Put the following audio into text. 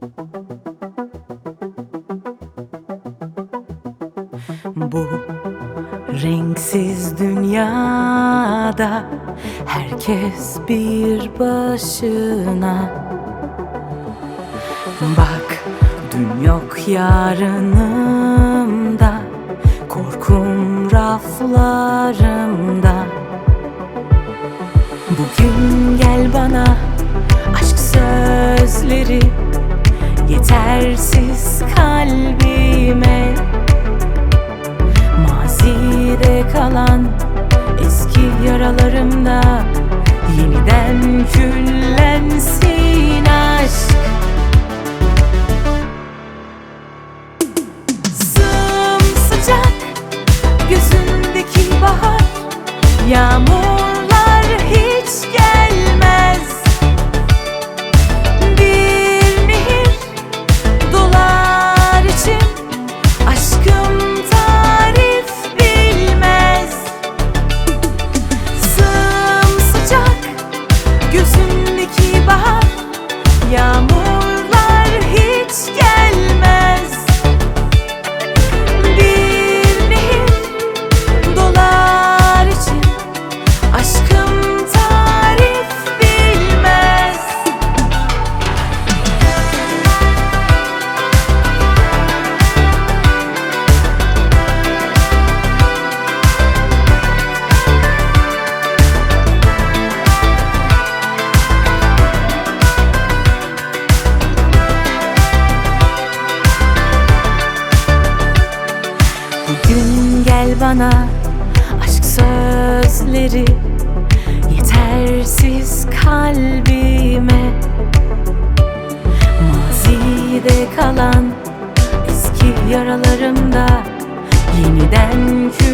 Bu renksiz dünyada herkes bir başına. Bak, dün yok yarınımda, korkum raflarımda. Bugün gel bana aşk sözleri, yetersiz kalbime. Mazide kalan eski yaralarımda yeniden küllensin aşk. Sımsıcak gözündeki bahar, yağmurlar hiç gelmez. Bir nehir dolar için, aşkım tarif bilmez. Sımsıcak gözündeki bahar, yağmurlar hiç gelmez. Bir nehir dolar için, aşkım tarif bilmez. Bugün gel bana aşk sözleri, yetersiz kalbime. Mazide kalan eski yaralarımda yeniden